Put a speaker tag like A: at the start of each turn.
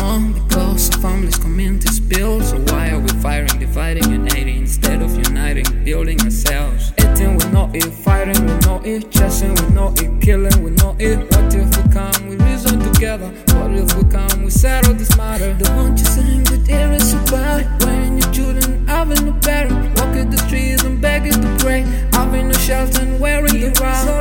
A: on because our families, communities build. So why are we fighting, dividing and hating instead of uniting, building ourselves? Eating we know it, fighting we know it, chasing we know it, killing we know it. What if we come, we reason together? What if we come, we settle this matter? Don't want you saying that there is so bad when your children having no parent, walking the streets and begging to pray, having no shelter and wearing the rug.